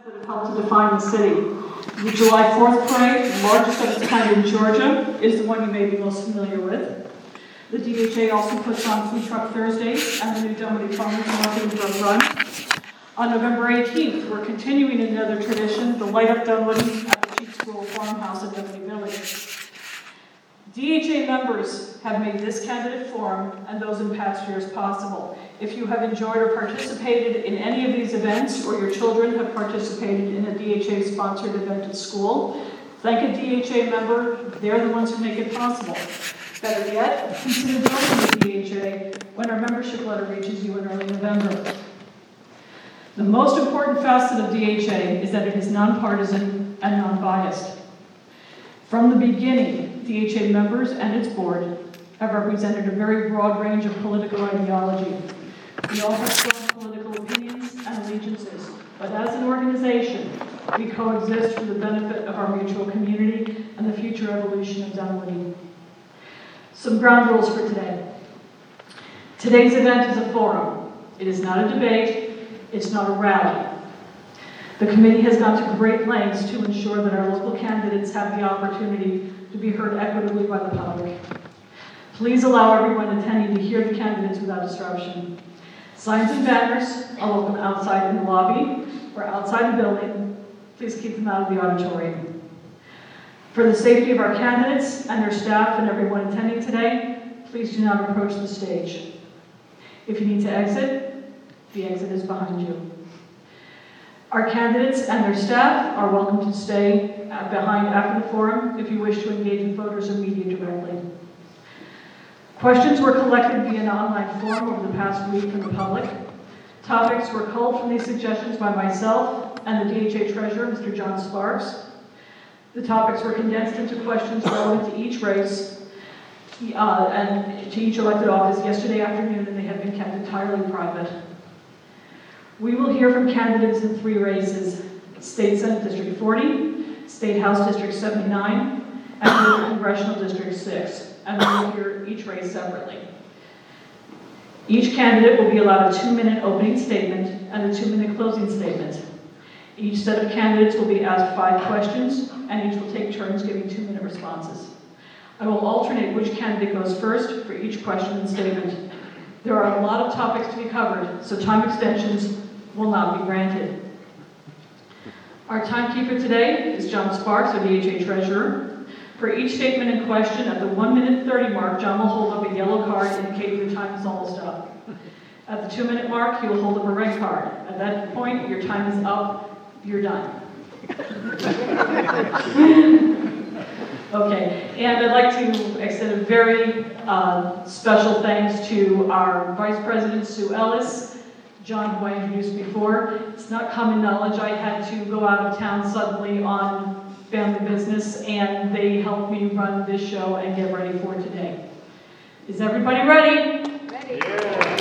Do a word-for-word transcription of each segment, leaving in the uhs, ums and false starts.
that have helped to define the city. The July fourth parade, the largest of its kind in Georgia, is the one you may be most familiar with. The D H A also puts on Food Truck Thursdays and the new Dunwoody Farmers Market and Drug Run. On November eighteenth, we're continuing another tradition, the Light Up Dunwoody at the Cheap School Farmhouse in Dunwoody Village. D H A members have made this candidate forum and those in past years possible. If you have enjoyed or participated in any of these events, or your children have participated in a D H A-sponsored event at school, thank a D H A member. They're the ones who make it possible. Better yet, consider joining the D H A when our membership letter reaches you in early November. The most important facet of D H A is that it is nonpartisan and non-biased. From the beginning, D H A members and its board have represented a very broad range of political ideology. We all have strong political opinions and allegiances, but as an organization, we coexist for the benefit of our mutual community and the future evolution of Dunwoody. Some ground rules for today. Today's event is a forum. It is not a debate. It's not a rally. The committee has gone to great lengths to ensure that our local candidates have the opportunity to be heard equitably by the public. Please allow everyone attending to hear the candidates without disruption. Signs and banners are welcome outside in the lobby or outside the building. Please keep them out of the auditorium. For the safety of our candidates and their staff and everyone attending today, please do not approach the stage. If you need to exit, the exit is behind you. Our candidates and their staff are welcome to stay behind after the forum if you wish to engage with voters or media directly. Questions were collected via an online forum over the past week from the public. Topics were culled from these suggestions by myself and the D H A Treasurer, Mister John Sparks. The topics were condensed into questions relevant to each race uh, and to each elected office yesterday afternoon, and they have been kept entirely private. We will hear from candidates in three races: State Senate District forty, State House District seventy-nine, and Congressional District six. And we will hear each race separately. Each candidate will be allowed a two-minute opening statement and a two-minute closing statement. Each set of candidates will be asked five questions, and each will take turns giving two-minute responses. I will alternate which candidate goes first for each question and statement. There are a lot of topics to be covered, so time extensions will not be granted. Our timekeeper today is John Sparks, our D H A Treasurer. For each statement and question, at the one minute thirty mark, John will hold up a yellow card indicating your time is almost up. At the two minute mark, he will hold up a red card. At that point, your time is up, you're done. Okay, and I'd like to extend a very uh, special thanks to our Vice President, Sue Ellis, John, who I introduced before. It's not common knowledge. I had to go out of town suddenly on family business, and they helped me run this show and get ready for today. Is everybody ready? Ready. Yeah.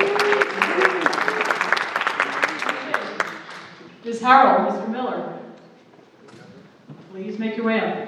Miz Harrell, Mister Miller, please make your way up.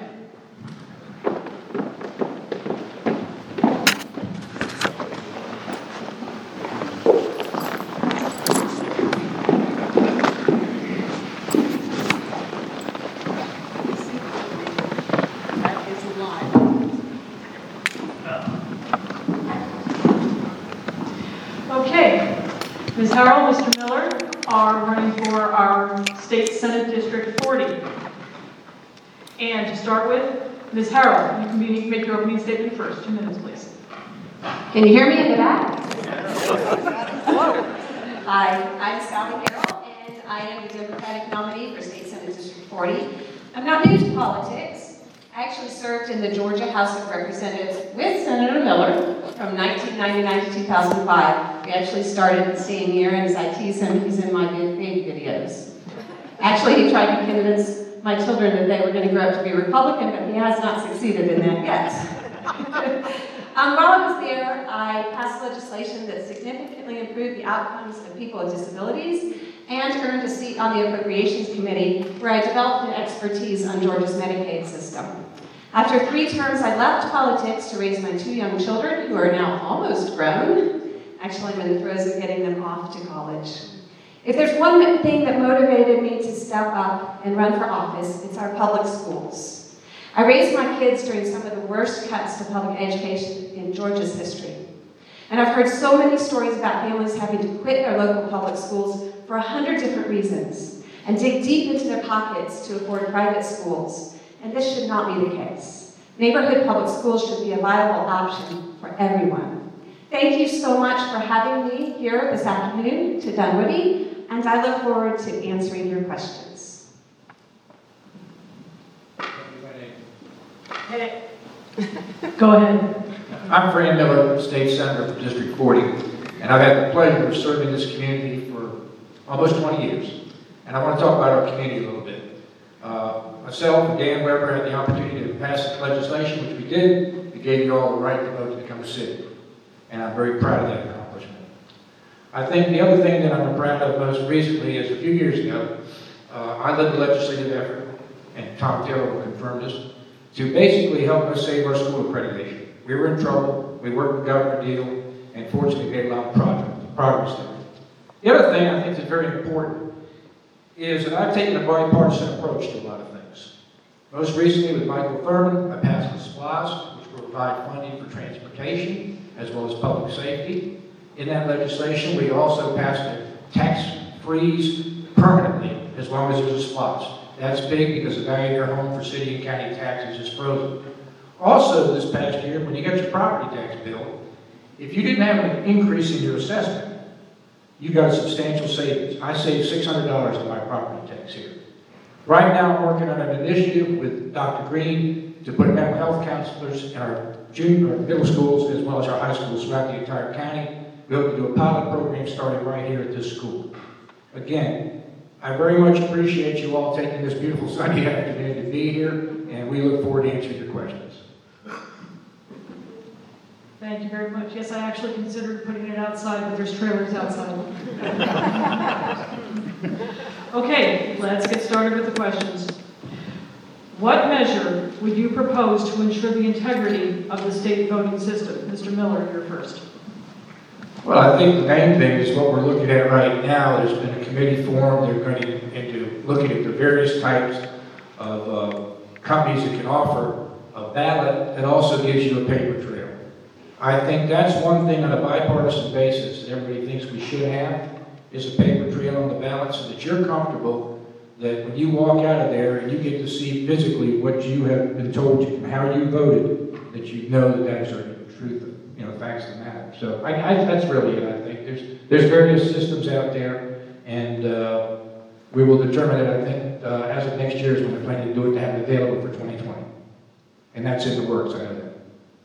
Miz Harrell, Mister Miller are running for our State Senate District forty. And to start with, Miz Harrell, you can be, make your opening statement first. Two minutes, please. Can you hear me in the back? Hello. Hi, I'm Sally Harrell, and I am the Democratic nominee for State Senate District forty. I'm not new to politics. I actually served in the Georgia House of Representatives with Senator Miller from nineteen ninety-nine to two thousand five. We actually started the same year, and as I tease him, he's in my baby videos. Actually, he tried to convince my children that they were going to grow up to be Republican, but he has not succeeded in that yet. um, while I was there, I passed legislation that significantly improved the outcomes of people with disabilities and earned a seat on the Appropriations Committee, where I developed an expertise on Georgia's Medicaid system. After three terms, I left politics to raise my two young children, who are now almost grown. Actually, I'm in the throes of getting them off to college. If there's one thing that motivated me to step up and run for office, it's our public schools. I raised my kids during some of the worst cuts to public education in Georgia's history. And I've heard so many stories about families having to quit their local public schools for a hundred different reasons and dig deep into their pockets to afford private schools. And this should not be the case. Neighborhood public schools should be a viable option for everyone. Thank you so much for having me here this afternoon to Dunwoody, and I look forward to answering your questions. Hit it. Go ahead. I'm Fran Miller, State Senator for District forty, and I've had the pleasure of serving this community for almost twenty years. And I want to talk about our community a little bit. Uh, myself and Dan Weber had the opportunity to pass this legislation, which we did. We gave you all the right to vote to become a city. And I'm very proud of that accomplishment. I think the other thing that I'm proud of most recently is a few years ago, uh, I led the legislative effort, and Tom Taylor will confirm this, to basically help us save our school accreditation. We were in trouble, we worked with Governor Deal, and fortunately made a lot of project, progress there. The other thing I think is very important is that I've taken a bipartisan approach to a lot of things. Most recently with Michael Thurman, I passed the SPLOST, which will provide funding for transportation as well as public safety. In that legislation, we also passed a tax freeze permanently as long as there's a SPLOST. That's big because the value of your home for city and county taxes is frozen. Also, this past year, when you got your property tax bill, if you didn't have an increase in your assessment, you got a substantial savings. I saved six hundred dollars on my property tax here. Right now, I'm working on an initiative with Doctor Green to put mental health counselors in our junior, middle schools as well as our high schools throughout the entire county. We hope to do a pilot program starting right here at this school. Again, I very much appreciate you all taking this beautiful Sunday afternoon to be here, and we look forward to answering your questions. Thank you very much. Yes, I actually considered putting it outside, but there's trailers outside. Okay, let's get started with the questions. What measure would you propose to ensure the integrity of the state voting system? Mister Miller, you're first. Well, I think the main thing is what we're looking at right now. There's been a committee formed. They're going to into looking at the various types of uh, companies that can offer a ballot that also gives you a paper trail. I think that's one thing on a bipartisan basis that everybody thinks we should have, is a paper trail on the ballot so that you're comfortable that when you walk out of there and you get to see physically what you have been told you, how you voted, that you know that that is the truth of, you know, facts of the matter. So I, I, that's really it, I think. There's, there's various systems out there, and uh, we will determine it, I think, uh, as of next year is when they're planning to do it, to have it available for twenty twenty. And that's in the works, I know that.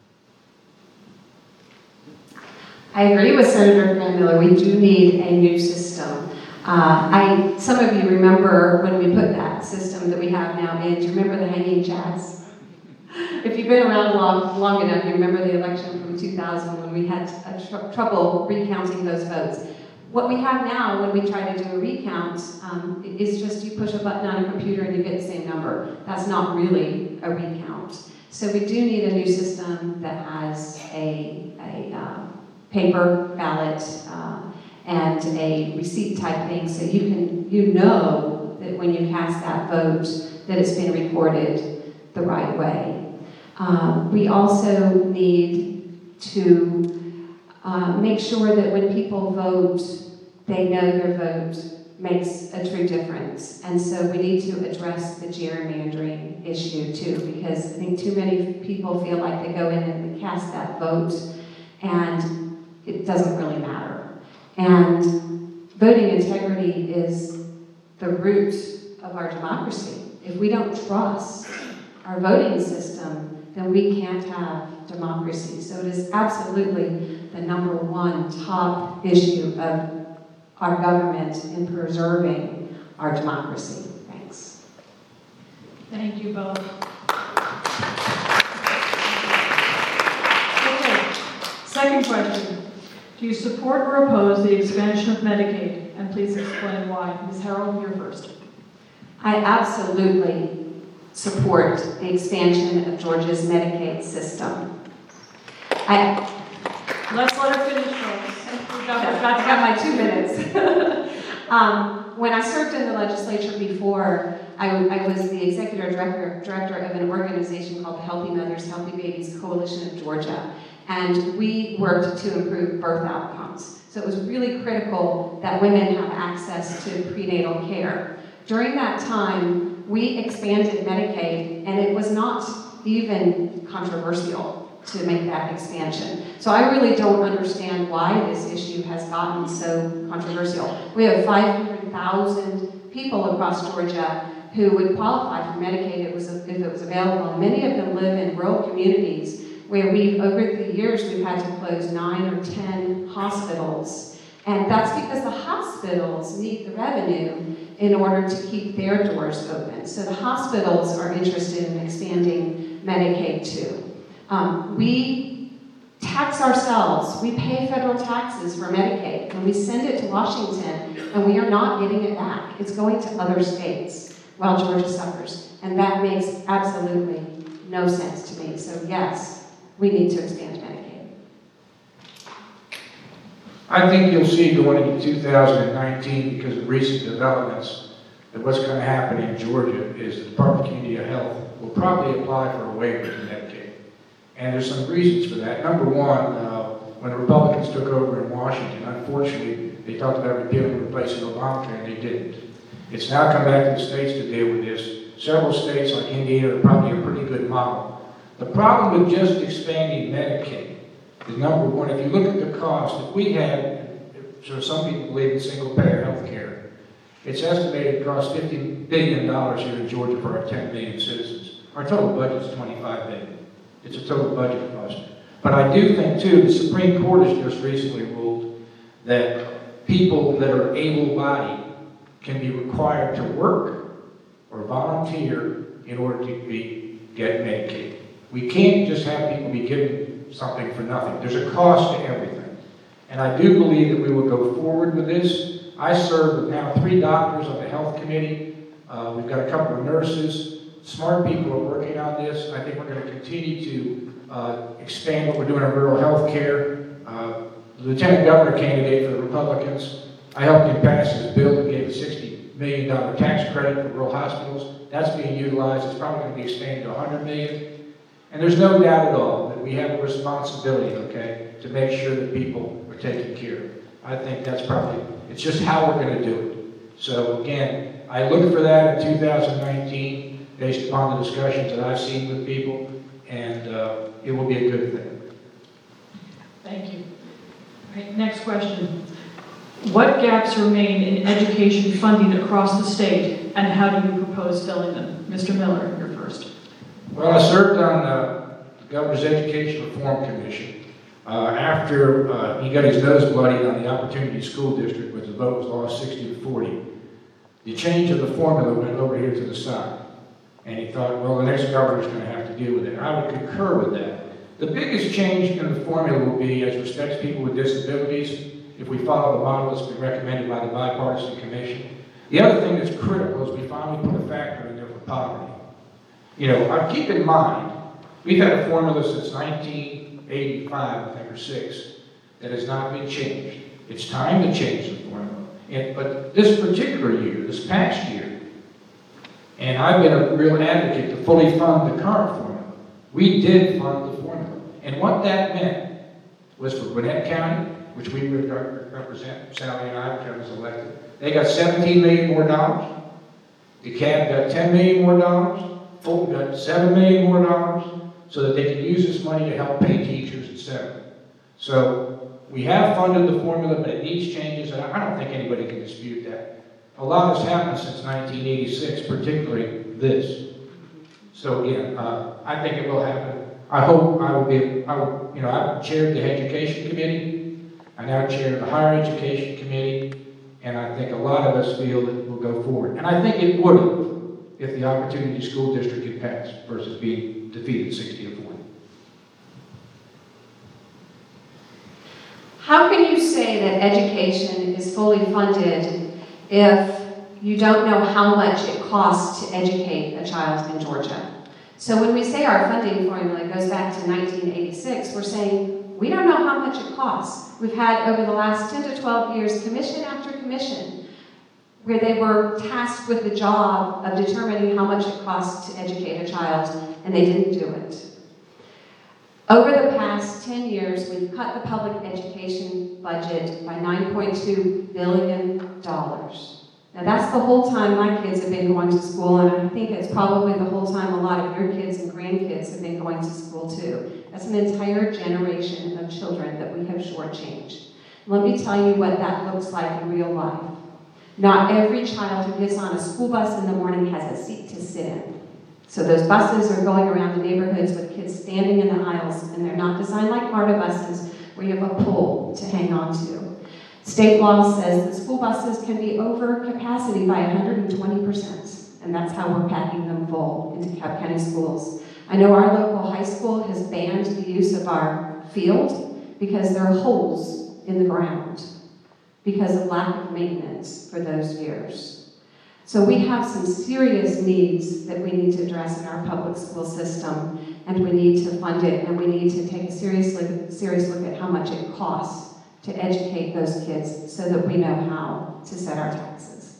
I agree with Senator Fran Miller. We do need a new system. Uh, I, some of you remember when we put that system that we have now in. Do you remember the hanging chads? If you've been around long, long enough, you remember the election from two thousand when we had a tr- trouble recounting those votes. What we have now when we try to do a recount um, is just you push a button on a computer and you get the same number. That's not really a recount. So we do need a new system that has a, a um, paper ballot uh, and a receipt type thing, so you can you know that when you cast that vote that it's been recorded the right way. Um, we also need to uh, make sure that when people vote, they know their vote makes a true difference. And so we need to address the gerrymandering issue too, because I think too many people feel like they go in and they cast that vote and it doesn't really matter. And voting integrity is the root of our democracy. If we don't trust our voting system, then we can't have democracy. So it is absolutely the number one top issue of our government in preserving our democracy. Thanks. Thank you both. Okay, second question. Do you support or oppose the expansion of Medicaid? And please explain why. Miz Harrell, you're first. I absolutely support the expansion of Georgia's Medicaid system. I, Let's let her finish, folks. I've got, got my two minutes. Um, when I served in the legislature before, I, I was the executive director, director of an organization called the Healthy Mothers, Healthy Babies Coalition of Georgia. And we worked to improve birth outcomes. So it was really critical that women have access to prenatal care. During that time, we expanded Medicaid, and it was not even controversial to make that expansion. So I really don't understand why this issue has gotten so controversial. We have five hundred thousand people across Georgia who would qualify for Medicaid if it was, if it was available. Many of them live in rural communities where we've, over the years, we've had to close nine or ten hospitals. And that's because the hospitals need the revenue in order to keep their doors open. So the hospitals are interested in expanding Medicaid too. Um, we tax ourselves. We pay federal taxes for Medicaid, and we send it to Washington, and we are not getting it back. It's going to other states while Georgia suffers. And that makes absolutely no sense to me. So yes, we need to expand Medicaid. I think you'll see going into two thousand nineteen, because of recent developments, that what's going to happen in Georgia is the Department of Community Health will probably apply for a waiver to Medicaid. And there's some reasons for that. Number one, uh, when the Republicans took over in Washington, unfortunately, they talked about repealing and replacing Obamacare, and they didn't. It's now come back to the states to deal with this. Several states like Indiana are probably a pretty good model. The problem with just expanding Medicaid is, number one, if you look at the cost, if we had, so some people believe in single-payer health care, it's estimated to cost fifty billion dollars here in Georgia for our ten million citizens. Our total budget is twenty-five billion dollars. It's a total budget cost. But I do think, too, the Supreme Court has just recently ruled that people that are able-bodied can be required to work or volunteer in order to be, get Medicaid. We can't just have people be given something for nothing. There's a cost to everything. And I do believe that we will go forward with this. I serve with now three doctors on the health committee. Uh, we've got a couple of nurses. Smart people are working on this. I think we're going to continue to uh, expand what we're doing in rural health care. Uh, the lieutenant governor candidate for the Republicans, I helped him pass his bill that gave a sixty million dollars tax credit for rural hospitals. That's being utilized. It's probably going to be expanded to one hundred million dollars. And there's no doubt at all that we have a responsibility, okay, to make sure that people are taken care of. I think that's probably, it's just how we're going to do it. So again, I look for that in two thousand nineteen. Based upon the discussions that I've seen with people, and uh, it will be a good thing. Thank you. All right, next question. What gaps remain in education funding across the state, and how do you propose filling them? Mister Miller, you're first. Well, I served on uh, the Governor's Education Reform Commission. Uh, after uh, he got his nose bloodied on the Opportunity School District, which the vote was lost sixty to forty, the change of the formula went over here to the side. And he thought, well, the next governor's going to have to deal with it. I would concur with that. The biggest change in the formula will be, as respects people with disabilities, if we follow the model that's been recommended by the bipartisan commission. The other thing that's critical is we finally put a factor in there for poverty. You know, I keep in mind, we've had a formula since nineteen eighty-five, I think, or six, that has not been changed. It's time to change the formula. And, but this particular year, this past year, and I've been a real advocate to fully fund the current formula. We did fund the formula. And what that meant was for Gwinnett County, which we represent, Sally and I, which I was elected, they got seventeen million more dollars. DeKalb got ten million more dollars. Fulton got seven million more dollars, so that they can use this money to help pay teachers, et cetera. So we have funded the formula, but it needs changes, and I don't think anybody can dispute that. A lot has happened since nineteen eighty-six, particularly this. So again, uh, I think it will happen. I hope I will be, I will, you know, I've chaired the Education Committee. I now chair the Higher Education Committee, and I think a lot of us feel that it will go forward. And I think it would have if the Opportunity School District had passed versus being defeated sixty to forty. How can you say that education is fully funded if you don't know how much it costs to educate a child in Georgia? So when we say our funding formula goes back to nineteen eighty-six, we're saying we don't know how much it costs. We've had, over the last ten to twelve years, commission after commission, where they were tasked with the job of determining how much it costs to educate a child, and they didn't do it. Over the past ten years, we've cut the public education budget by nine point two billion dollars. Now that's the whole time my kids have been going to school, and I think it's probably the whole time a lot of your kids and grandkids have been going to school too. That's an entire generation of children that we have shortchanged. Let me tell you what that looks like in real life. Not every child who gets on a school bus in the morning has a seat to sit in. So those buses are going around the neighborhoods with kids standing in the aisles, and they're not designed like MARTA buses where you have a pole to hang on to. State law says that school buses can be over capacity by one hundred twenty percent, and that's how we're packing them full into Cobb County schools. I know our local high school has banned the use of our field because there are holes in the ground because of lack of maintenance for those years. So we have some serious needs that we need to address in our public school system, and we need to fund it, and we need to take a serious look, serious look at how much it costs to educate those kids so that we know how to set our taxes.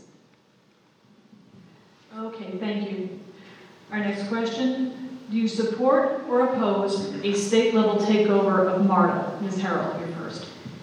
Okay, thank you. Our next question, do you support or oppose a state-level takeover of MARTA? Miz Harrell, you're first.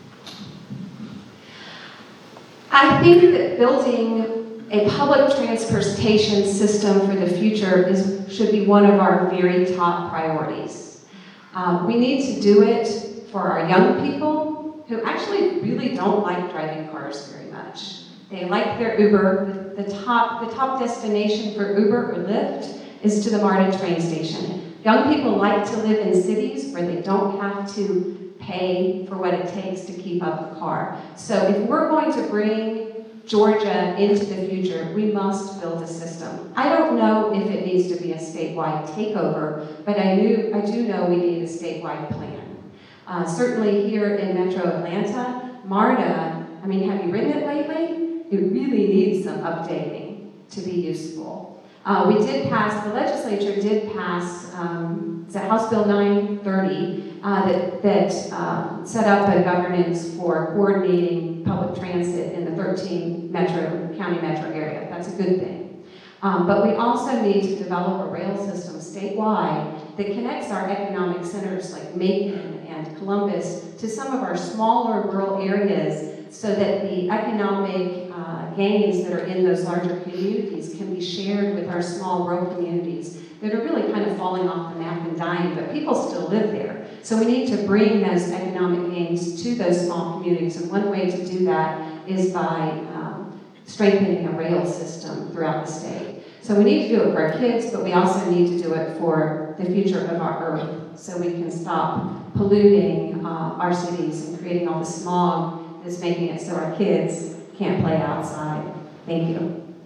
I think that building a public transportation system for the future is, should be one of our very top priorities. Uh, we need to do it for our young people who actually really don't like driving cars very much. They like their Uber. The, the, top, the top destination for Uber or Lyft is to the MARTA train station. Young people like to live in cities where they don't have to pay for what it takes to keep up a car. So if we're going to bring Georgia into the future, we must build a system. I don't know if it needs to be a statewide takeover, but I, knew, I do know we need a statewide plan. Uh, certainly here in Metro Atlanta, MARTA, I mean, have you ridden it lately? It really needs some updating to be useful. Uh, we did pass, the legislature did pass, um, the House Bill nine thirty uh, that, that um, set up a governance for coordinating public transit in the thirteen metro, county metro area. That's a good thing. Um, but we also need to develop a rail system statewide that connects our economic centers like Macon and Columbus to some of our smaller rural areas so that the economic uh, gains that are in those larger communities can be shared with our small rural communities that are really kind of falling off the map and dying, but people still live there. So we need to bring those economic gains to those small communities, and one way to do that is by um, strengthening a rail system throughout the state. So we need to do it for our kids, but we also need to do it for the future of our earth so we can stop polluting uh, our cities and creating all the smog that's making it so our kids can't play outside. Thank you.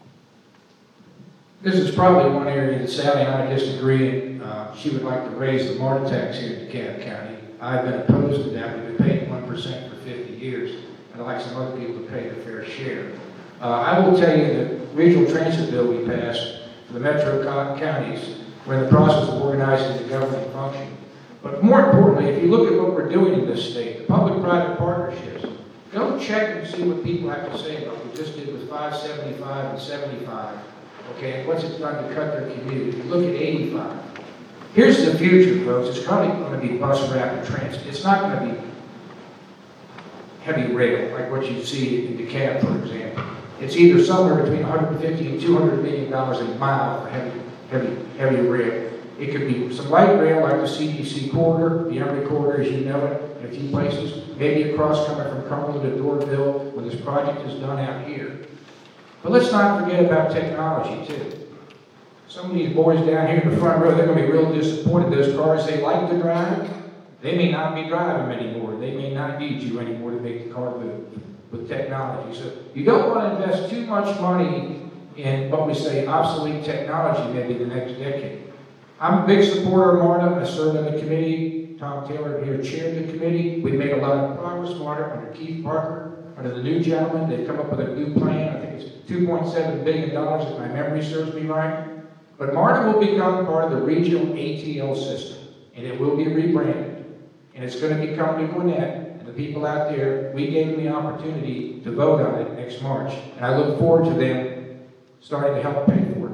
This is probably one area that Sally and I disagree. Uh, she would like to raise the MARTA tax here in DeKalb County. I've been opposed to that. We've been paying one percent for fifty years. I'd like some other people to pay their fair share. Uh, I will tell you that regional transit bill we passed for the metro co- counties, we're in the process of organizing the government function. But more importantly, if you look at what we're doing in this state, the public-private partnerships, go check and see what people have to say about what we just did with five seventy-five and seventy-five. Okay, and what's it done to cut their commute? If you look at eighty-five. Here's the future, folks. It's probably going to be bus rapid transit. It's not going to be heavy rail, like what you see in DeKalb, for example. It's either somewhere between one hundred fifty and two hundred million dollars a mile for heavy, heavy, heavy rail. It could be some light rail like the C D C corridor, the Emory corridor as you know it, in a few places. Maybe a cross coming from Cumberland to Doraville when this project is done out here. But let's not forget about technology too. Some of these boys down here in the front row, they're going to be real disappointed. Those cars they like to drive, they may not be driving them anymore. They may not need you anymore to make the car move with technology. So you don't want to invest too much money in what we say obsolete technology maybe the next decade. I'm a big supporter of MARTA. I served on the committee. Tom Taylor here chaired the committee. We've made a lot of progress, MARTA, under Keith Parker, under the new gentleman. They've come up with a new plan. I think it's two point seven billion dollars if my memory serves me right. But MARTA will become part of the regional A T L system, and it will be rebranded. And it's going to become the Gwinnett, and the people out there, we gave them the opportunity to vote on it next March. And I look forward to them starting to help pay for it.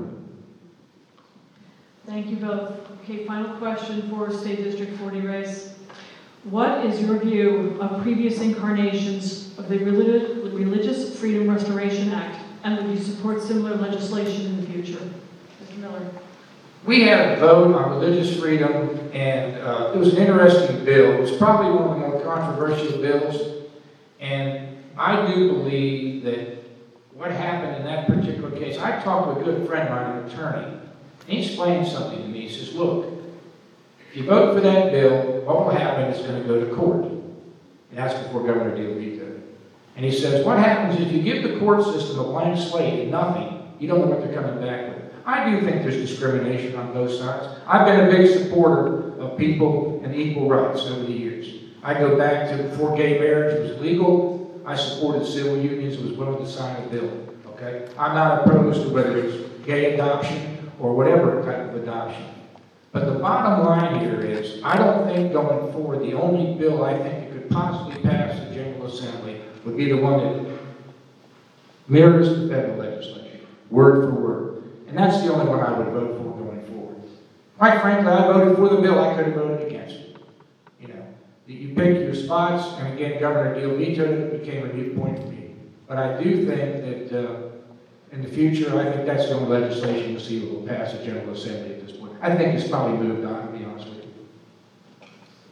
Thank you both. Okay, final question for State District forty race. What is your view of previous incarnations of the Relig- Religious Freedom Restoration Act, and would you support similar legislation in the future? Mister Miller. We had a vote on religious freedom, and uh, it was an interesting bill. It was probably one of the more controversial bills, and I do believe that what happened in that particular case, I talked to a good friend of mine, an attorney, and he explained something to me. He says, look, if you vote for that bill, what will happen is going to go to court. And that's before Governor Deal vetoed it. And he says, what happens if you give the court system a blank slate and nothing, you don't know what they're coming back with. I do think there's discrimination on both sides. I've been a big supporter of people and equal rights over the years. I go back to before gay marriage was legal, I supported civil unions and was willing to sign a bill. Okay? I'm not opposed to whether it's gay adoption or whatever type of adoption. But the bottom line here is, I don't think going forward, the only bill I think that could possibly pass the General Assembly would be the one that mirrors the federal legislation, word for word. And that's the only one I would vote for going forward. Quite frankly, I voted for the bill. I could have voted against it. You know, you pick your spots, and again, Governor Deal vetoed it. It became a new point for me. But I do think that uh, in the future, I think that's the only legislation you'll see that will pass the General Assembly at this point. I think it's probably moved on, to be honest with you.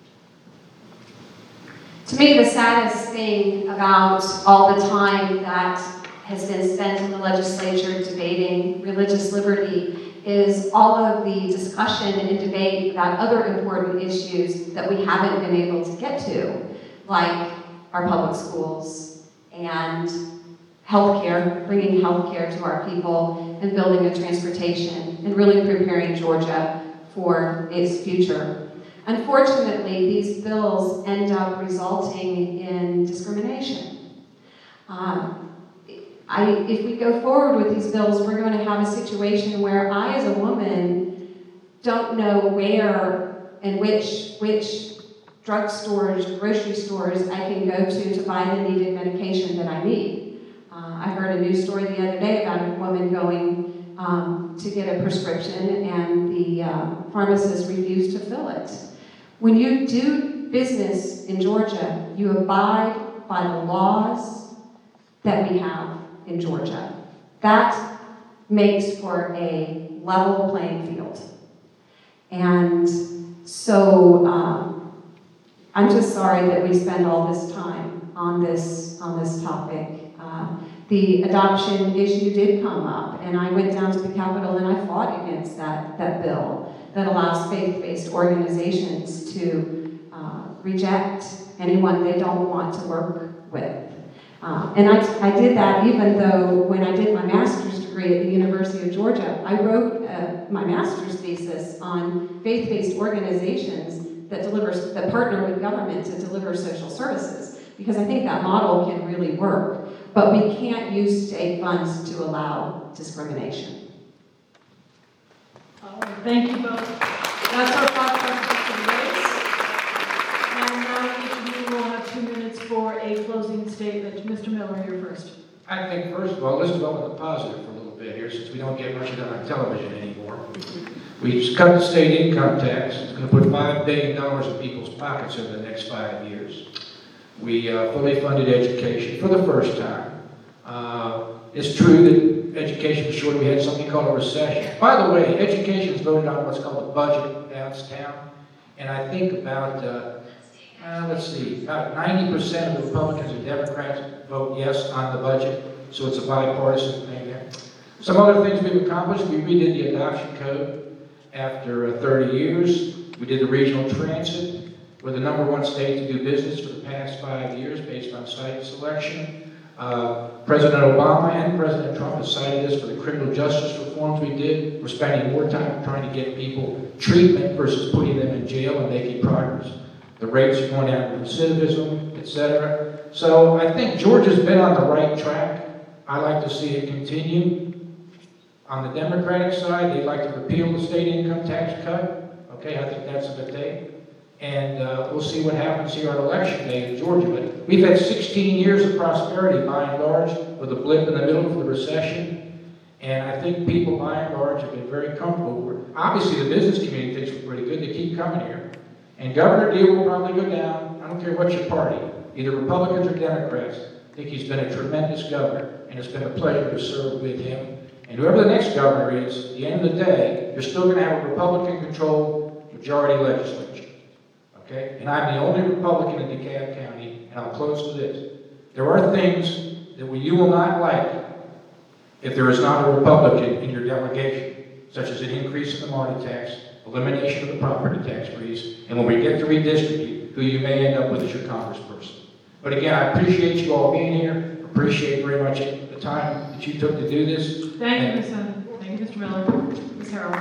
To me, the saddest thing about all the time that has been spent in the legislature debating religious liberty is all of the discussion and debate about other important issues that we haven't been able to get to, like our public schools and healthcare, bringing healthcare to our people and building a transportation and really preparing Georgia for its future. Unfortunately, these bills end up resulting in discrimination. Um, I, if we go forward with these bills, we're going to have a situation where I, as a woman, don't know where and which which drug stores, grocery stores I can go to to buy the needed medication that I need. Uh, I heard a news story the other day about a woman going um, to get a prescription, and the uh, pharmacist refused to fill it. When you do business in Georgia, you abide by the laws that we have in Georgia. That makes for a level playing field. And so um, I'm just sorry that we spend all this time on this on this topic. Uh, the adoption issue did come up, and I went down to the Capitol and I fought against that, that bill that allows faith-based organizations to uh, reject anyone they don't want to work with. Uh, and I, I did that even though when I did my master's degree at the University of Georgia, I wrote uh, my master's thesis on faith-based organizations that deliver, that partner with government to deliver social services, because I think that model can really work. But we can't use state funds to allow discrimination. All right, thank you both. That's our five questions for the race. And now each of you will have two minutes for a closing statement. Mister Miller, you're first. I think, first of all, let's go with the positive for a little bit here, since we don't get much of that on television anymore. We just cut the state income tax. It's going to put five billion dollars in people's pockets over the next five years. We uh, fully funded education for the first time. Uh, it's true that education was short. We had something called a recession. By the way, education is voted on what's called a budget downtown. And I think about, uh, uh, let's see, about ninety percent of the Republicans and Democrats vote yes on the budget. So it's a bipartisan thing there. Some other things we've accomplished. We redid the adoption code after uh, thirty years. We did the regional transit. We're the number one state to do business for the past five years based on site selection. Uh, President Obama and President Trump have cited us for the criminal justice reforms we did. We're spending more time trying to get people treatment versus putting them in jail and making progress. The rates are going down with recidivism, et cetera. So I think Georgia's been on the right track. I like to see it continue. On the Democratic side, they'd like to repeal the state income tax cut. Okay, I think that's a good thing. and uh, we'll see what happens here on election day in Georgia. But we've had sixteen years of prosperity by and large, with a blip in the middle for the recession, and I think people by and large have been very comfortable. Obviously, the business community thinks we're pretty good. They keep coming here. And Governor Deal will probably go down. I don't care what your party, either Republicans or Democrats. I think he's been a tremendous governor, and it's been a pleasure to serve with him. And whoever the next governor is, at the end of the day, you're still going to have a Republican-controlled majority legislature. Okay? And I'm the only Republican in DeKalb County, and I'll close with this. There are things that you will not like if there is not a Republican in your delegation, such as an increase in the Marty tax, elimination of the property tax freeze, and when we get to redistribute, who you may end up with as your congressperson. But again, I appreciate you all being here. Appreciate very much the time that you took to do this. Thank you, Miz Sun. Thank you, Mister Miller. Miz Harrell.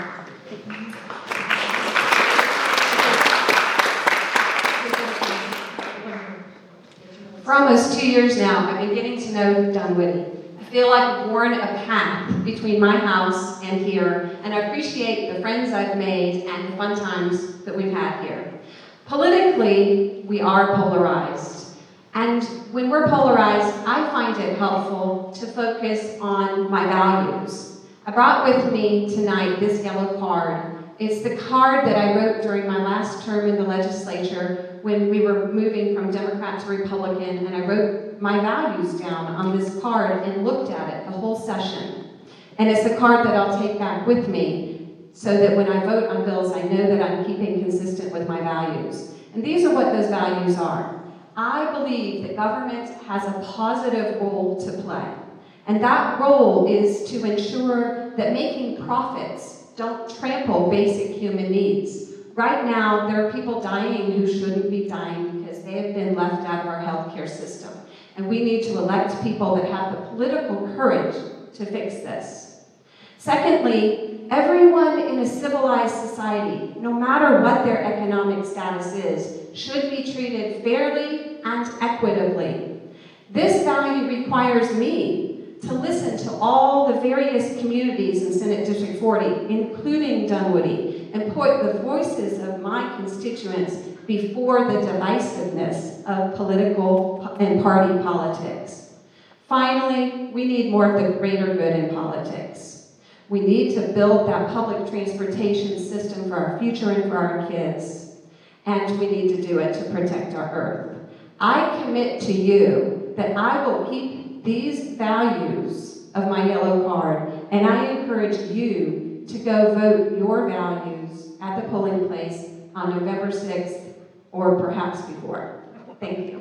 For almost two years now, I've been getting to know Dunwoody. I feel like I've worn a path between my house and here, and I appreciate the friends I've made and the fun times that we've had here. Politically, we are polarized. And when we're polarized, I find it helpful to focus on my values. I brought with me tonight this yellow card. It's the card that I wrote during my last term in the legislature when we were moving from Democrat to Republican, and I wrote my values down on this card and looked at it the whole session. And it's the card that I'll take back with me so that when I vote on bills, I know that I'm keeping consistent with my values. And these are what those values are. I believe that government has a positive role to play. And that role is to ensure that making profits don't trample basic human needs. Right now, there are people dying who shouldn't be dying because they have been left out of our healthcare system. And we need to elect people that have the political courage to fix this. Secondly, everyone in a civilized society, no matter what their economic status is, should be treated fairly and equitably. This value requires me to listen to all the various communities in Senate District forty, including Dunwoody, and put the voices of my constituents before the divisiveness of political and party politics. Finally, we need more of the greater good in politics. We need to build that public transportation system for our future and for our kids. And we need to do it to protect our earth. I commit to you that I will keep these values of my yellow card, and I encourage you to go vote your values at the polling place on November sixth or perhaps before. Thank you.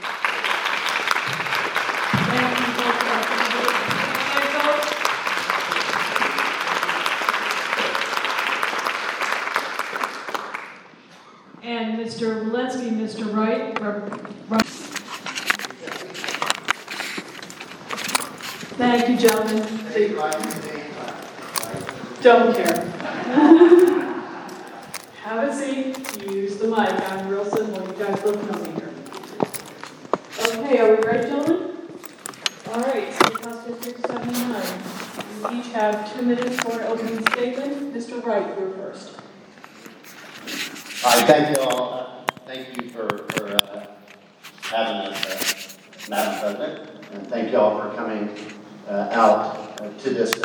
And Mister Walensky, Mister Wright. Rep- Thank you, gentlemen. Don't care. Have a seat. Use the mic. I'm real simple. You guys both know me here. Okay, are we ready, gentlemen? All right, City Council District seventy-nine. You each have two minutes for an opening statement. Mister Wright, you're first. All right, thank you all. Uh, thank you for, for uh, having us, uh, Madam President, and thank you all for coming uh, out uh, to this